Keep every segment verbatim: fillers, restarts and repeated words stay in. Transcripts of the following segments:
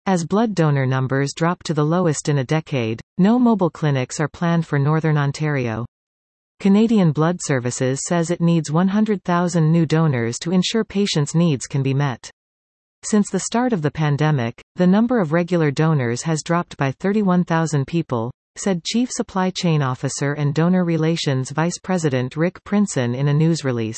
As blood donor numbers drop to the lowest in a decade, no mobile clinics are planned for Northern Ontario. Canadian Blood Services says it needs one hundred thousand new donors to ensure patients' needs can be met. Since the start of the pandemic, the number of regular donors has dropped by thirty-one thousand people, said Chief Supply Chain Officer and Donor Relations Vice President Rick Prinson in a news release.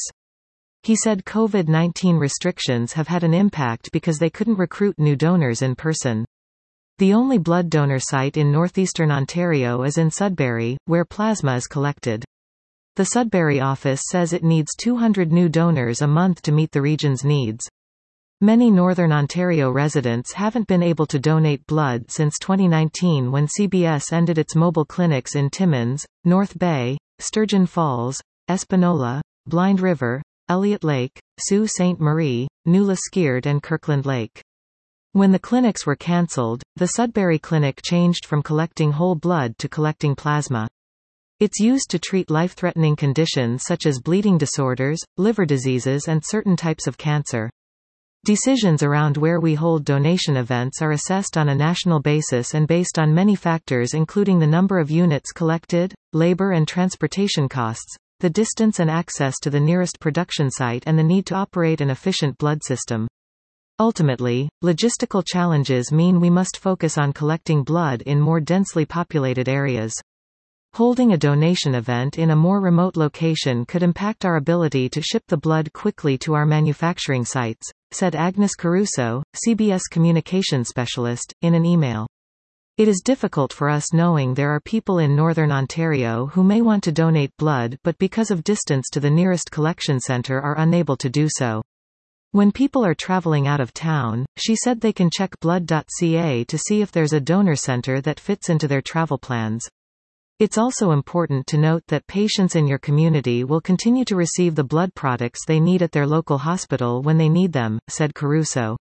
He said COVID nineteen restrictions have had an impact because they couldn't recruit new donors in person. The only blood donor site in northeastern Ontario is in Sudbury, where plasma is collected. The Sudbury office says it needs two hundred new donors a month to meet the region's needs. Many Northern Ontario residents haven't been able to donate blood since twenty nineteen when C B S ended its mobile clinics in Timmins, North Bay, Sturgeon Falls, Espanola, Blind River, Elliott Lake, Sault Ste. Marie, New Liskeard and Kirkland Lake. When the clinics were cancelled, the Sudbury Clinic changed from collecting whole blood to collecting plasma. It's used to treat life-threatening conditions such as bleeding disorders, liver diseases and certain types of cancer. Decisions around where we hold donation events are assessed on a national basis and based on many factors including the number of units collected, labor and transportation costs, the distance and access to the nearest production site and the need to operate an efficient blood system. Ultimately, logistical challenges mean we must focus on collecting blood in more densely populated areas. Holding a donation event in a more remote location could impact our ability to ship the blood quickly to our manufacturing sites, said Agnes Caruso, C B S communications specialist, in an email. It is difficult for us knowing there are people in Northern Ontario who may want to donate blood but because of distance to the nearest collection centre are unable to do so. When people are travelling out of town, she said they can check blood dot c a to see if there's a donor centre that fits into their travel plans. It's also important to note that patients in your community will continue to receive the blood products they need at their local hospital when they need them, said Caruso.